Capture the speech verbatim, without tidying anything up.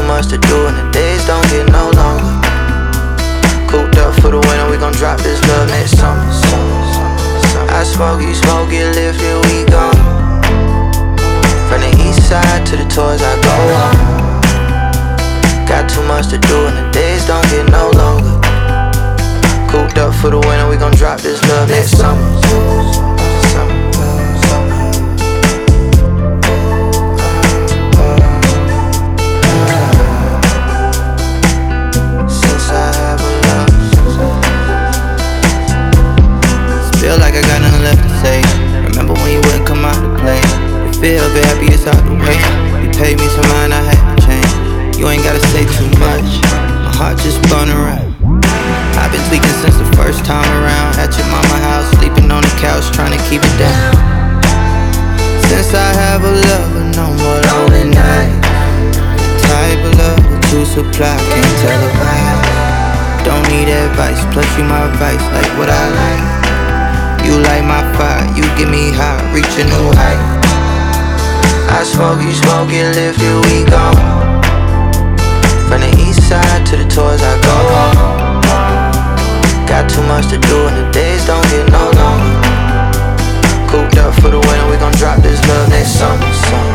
much to do and the days don't get no longer. Cooped up for the winter, we gon' drop this love next summer. I smoke, you smoke, get lit, here we go. From the east side to the tours, I go home. Got too much to do and the days don't get no longer. Cooped up for the winter, we gon' drop this love next summer. Feel like I got nothing left to say. Remember when you wouldn't come out to play? You feel happy, it's out the way. You paid me some mind, I had to change. You ain't gotta say too much, my heart just spun around. I've been tweaking since the first time around. At your mama house, sleeping on the couch, trying to keep it down. Since I have a lover, no more lonely nights. The type of love that you supply, can't tell a lie. Don't need advice, plus you my vice, like what I like. You light my fire, you get me high, reach a new height. I smoke, you smoke, get lit, here we go. From the east side to the tours, I go home. Got too much to do and the days don't get no longer. Cooped up for the winter, we gon' drop this love next summer.